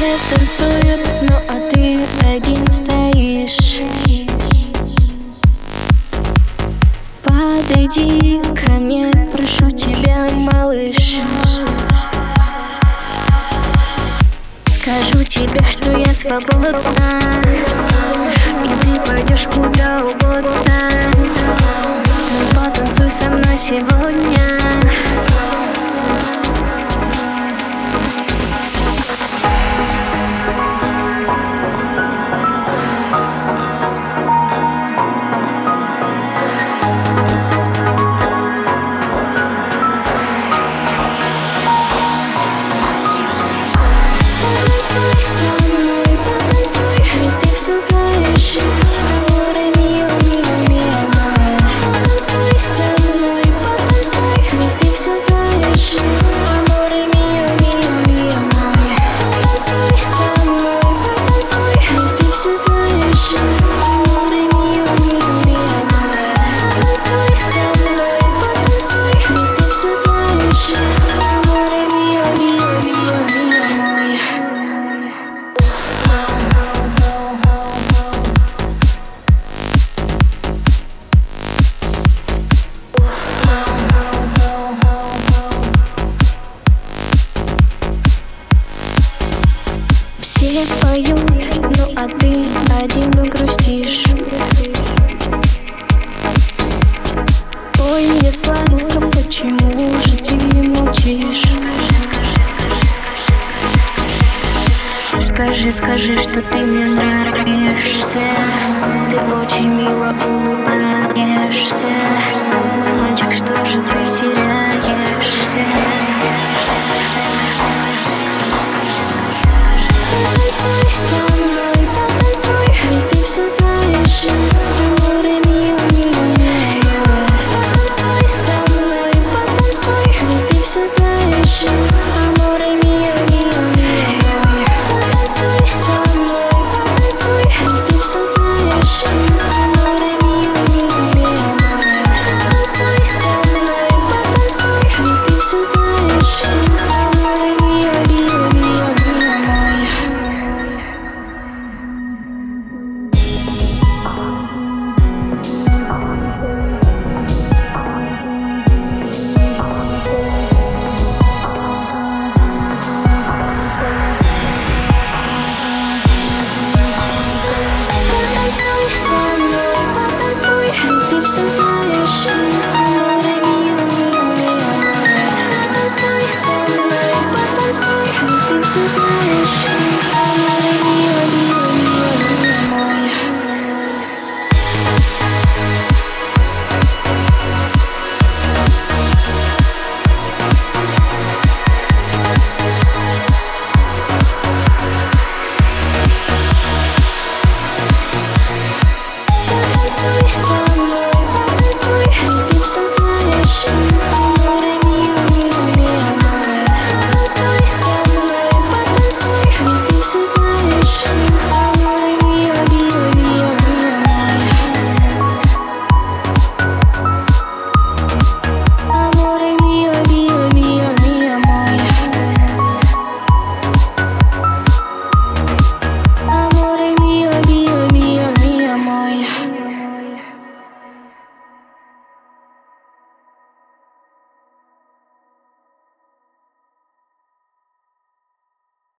Все танцуют, ну а ты один стоишь. Подойди ко мне, прошу тебя, малыш. Скажу тебе, что я свободна, и ты пойдешь куда угодно. Ну потанцуй со мной сегодня. Все поют, ну а ты один грустишь. Ой, мне сладко, почему же ты молчишь? Скажи, что ты мне нравишься. Ты очень мило улыбаешься. Мой мальчик, что же ты теряешься? Потанцуй со мной, потанцуй, ведь ты все знаешь. Аморе мио, мио, мио. Потанцуй со мной, потанцуй, ведь ты все знаешь. Аморе мио, мио, мио. Потанцуй со мной, потанцуй, ведь ты все знаешь. Аморе мио, мио, мио. Потанцуй со мной, потанцуй, ведь ты все знаешь. Аморе мио, мио, мио, мио мой. Потанцуй со мной, потанцуй, ведь ты все знаешь. Аморе мио, мио, мио. Потанцуй со мной, потанцуй, ведь ты все знаешь.